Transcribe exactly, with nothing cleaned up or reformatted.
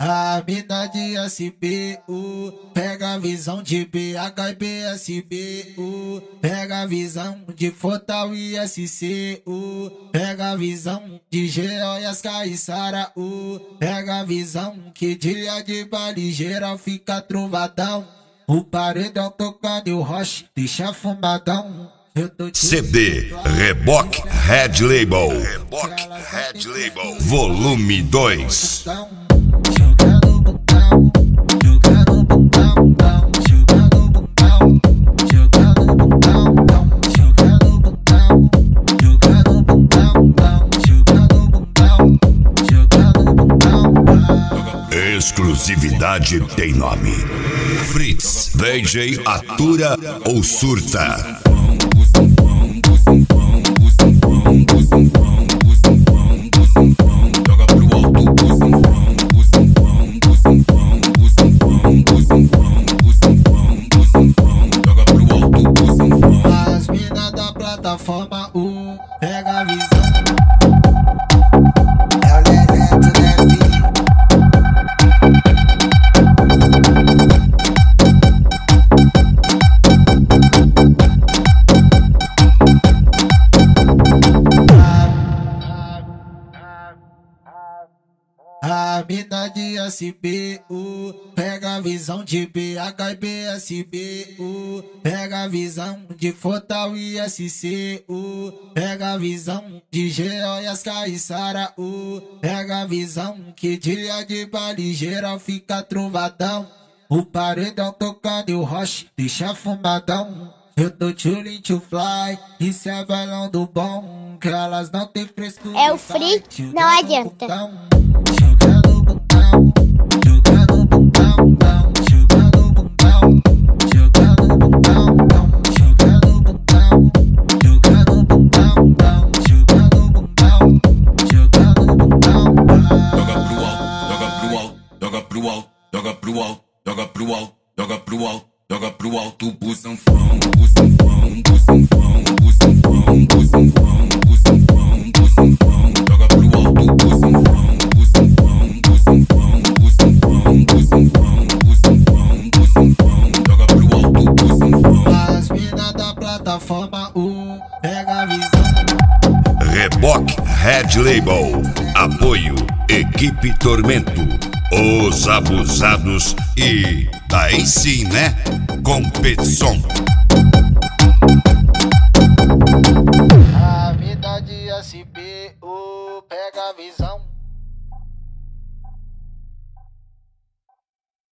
A mina de S B U pega a visão de B H e B S B U, pega a visão de Fortal e S C U, pega a visão de G O e as Caissara U, pega a visão que dia de baile geral fica trovadão, o paredão tocando e o roche deixa fumadão. C D Reboque Red Label, Reboque Red Label, volume dois. Jogando bundão, jogando bundão, jogando bundão, jogando bundão, jogando bundão, jogando bundão, jogando bundão, jogando bundão. Exclusividade tem nome. Fritz, D J Atura ou Surta. As minas da plataforma um pega a visão. É o Leleto, né, filho? A mina de S B U pega a visão de B H e B S B U, pega a visão de Fortal e S C U, pega a visão de G O e as Caissara U, pega a visão que dia de baile geral fica trovadão, o paredão tocando e o roche deixa fumadão. Eu tô chillin' to fly, isso é bailão do bom, que elas não tem frescura. É o free, não adianta. Jogando bundão, jogando bundão, jogando bundão, jogando bundão, jogando bundão, jogando bundão, jogando bundão, jogando bundão. Joga pro alto, joga pro alto, joga pro alto, joga pro alto, joga pro alto, joga pro alto, o sanfão, o sanfão, o sanfão, o sanfão, o sanfão, o sanfão, o sanfão, joga pro alto, o sanfão. As minas da plataforma um pega a visão. Reboque Red Label, apoio Equipe Tormento, Os Abusados e daí sim, né? Competição. A mina de S B U pega a visão.